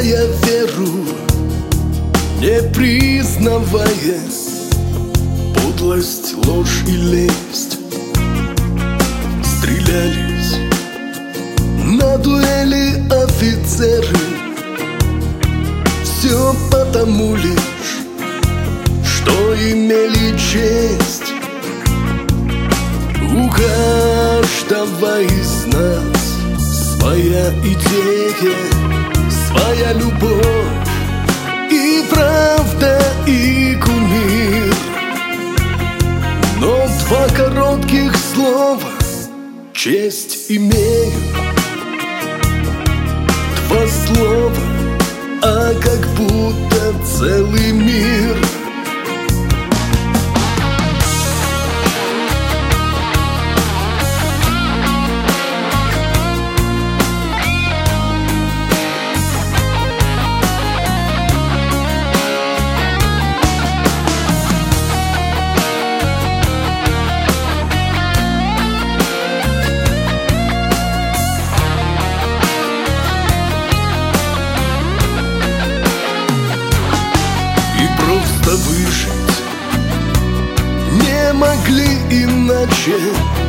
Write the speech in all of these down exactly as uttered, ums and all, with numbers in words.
теряя веру, не признавая подлость, ложь и лесть, стрелялись на дуэли офицеры. Все потому лишь, что имели честь. У каждого из нас своя идея, своя любовь, и правда, и кумир. Но два коротких слова честь имеют. Два слова, а как будто целый мир. Выжить не могли иначе.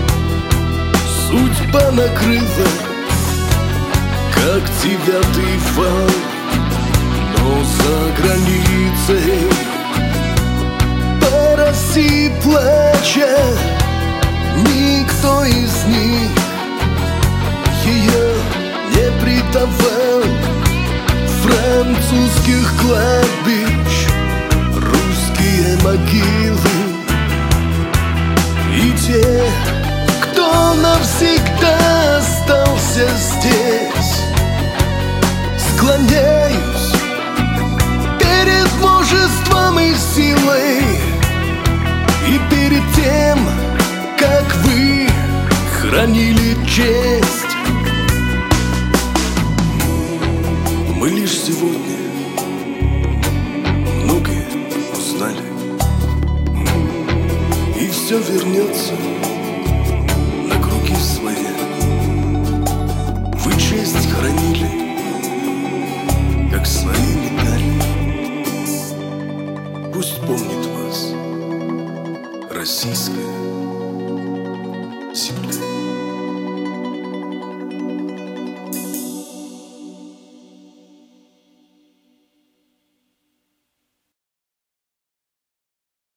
Судьба накрыла, как девятый вал. Но за границей по России плача, никто из них ее не предавал. Французских кладбищ русские могилы, и те, кто навсегда остался здесь, склоняюсь перед мужеством и силой, и перед тем, как вы хранили честь. Мы лишь сегодня многое узнали, и все вернется